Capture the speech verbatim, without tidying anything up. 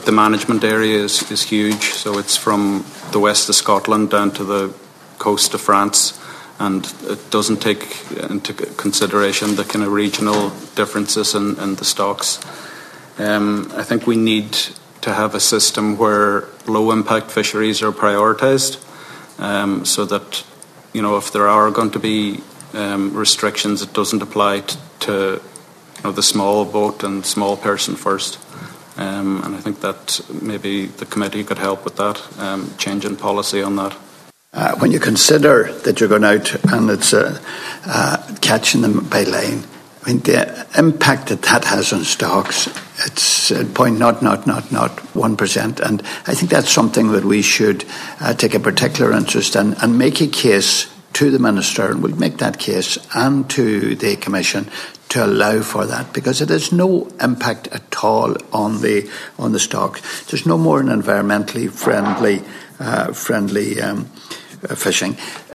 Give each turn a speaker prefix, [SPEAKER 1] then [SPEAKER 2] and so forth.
[SPEAKER 1] The management area is, is huge, so it's from the west of Scotland down to the coast of France, and it doesn't take into consideration the kind of regional differences in, in the stocks. Um, I think we need to have a system where low-impact fisheries are prioritised, um, so that, you know, if there are going to be um, restrictions, it doesn't apply t- to you know, the small boat and small person first. Um, and I think that maybe the committee could help with that, um, changing policy on that.
[SPEAKER 2] Uh, when you consider that you're going out and it's uh, uh, catching them by line, I mean, the impact that that has on stocks, it's zero point zero zero zero zero one percent. And I think that's something that we should uh, take a particular interest in and make a case to the Minister, and we'll make that case, and to the Commission to allow for that, because it has no impact at all on the on the stock. There's no more an environmentally friendly uh, friendly um, uh, fishing.